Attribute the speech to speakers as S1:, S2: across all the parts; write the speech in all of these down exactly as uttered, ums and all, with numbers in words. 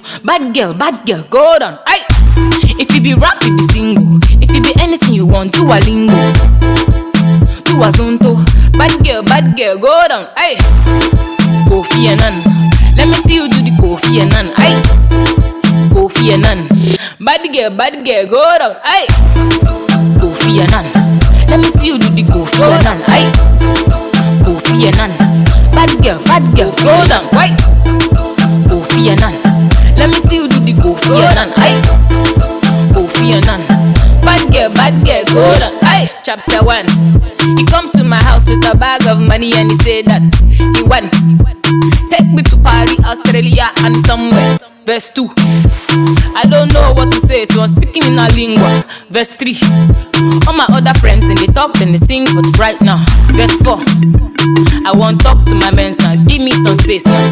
S1: Bad girl, bad girl, go down. Aye. If you be rap, you be single. If you be anything you want, do a lingo. Do a zonto. Bad girl, bad girl, go down. Aye. Kofi Annan. Let me see you do the Kofi Annan. Aye. Kofi Annan. Bad girl, bad girl, go down. Aye. Kofi Annan. Let me see you do the Kofi Annan. Aye. Kofi Annan. Bad girl, bad girl, go down. Aye. Kofi Annan. Let me see you do the Kofi Annan. Aye. Kofi Annan. Bad girl, bad girl, go down. Aye. Chapter one. He come to my house with a bag of money and he said that he won. Take me to Paris, Australia and somewhere. Verse two. I don't know what to say, so I'm speaking in a lingua. Verse three. All my other friends, then they talk, then they sing, but right now. Verse four. I want talk to my mens now, give me some space now.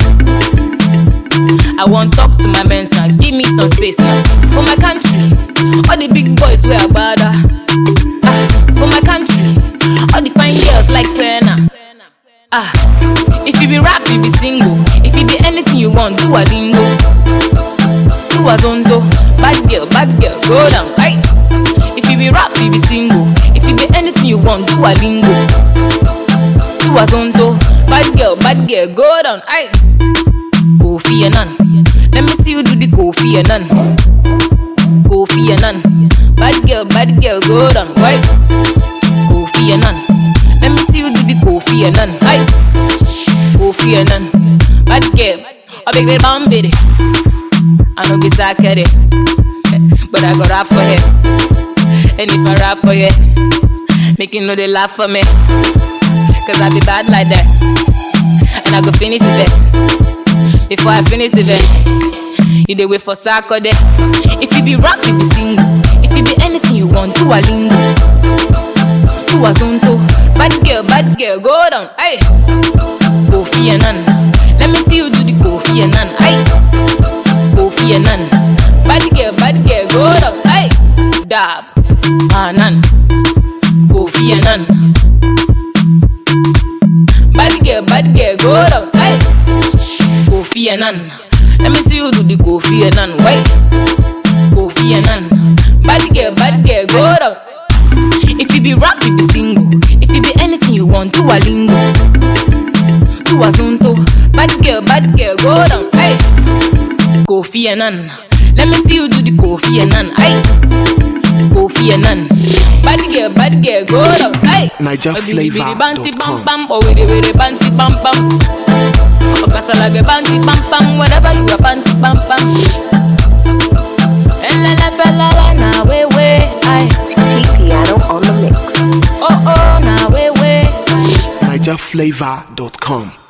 S1: I want talk to my mens now, give me some space now. For my country, all the big boys wear a bada. Ah, for my country, all the fine girls like Pena. Ah, if you be rap, you be single. If you be anything you want, do a lingo. Do a zonto. Bad girl, bad girl, go down. Aye. If you be rap, you be single. If you be anything you want, do a lingo. Do a zonto. Bad girl, bad girl, go down. Aye. Kofi Annan. Let me see you do the Kofi Annan. Kofi Annan. Bad girl, bad girl, go down. Aye. Kofi Annan. Let me see you do the Kofi Annan. Aye. Kofi Annan. Bad girl. A big big bomb baby. I know be sakere, but I go rap for her. And if I rap for you, make you know they laugh for me. Cause I be bad like that. And I go finish the best. Before I finish the best, you dey wait for Saturday. If you be rap, you be single. If you be anything you want, do a lingo. Do a zonto. Bad girl, bad girl, go down. Aye. Kofi Annan. Let me see you do the Kofi Annan. Aye. Kofi Annan. Bad girl, bad girl, go down. Aye. Dab. Annan. Kofi Annan. Bad girl, bad girl, go down. Aye. Kofi Annan. Let me see you do the Kofi Annan. Why? Kofi Annan. Bad girl, bad girl, go down. If you be rap, you be single. If you be anything you want, do a lingo. Do a zonto. Bad girl, bad girl, go down. Aye. Kofi Annan. Let me see you do the Kofi Annan. Aye. Kofi Annan. Bad girl, bad girl, go down. Aye.
S2: Niger Flavor dot com.
S1: Oh, with the with the banty bam bam. Oh, like a banty bam bam. Whatever you a banty bam bam. And la la la la la na way way. Aye.
S3: T Piano on the mix.
S1: Oh oh na way way.
S2: Niger Flavor dot com.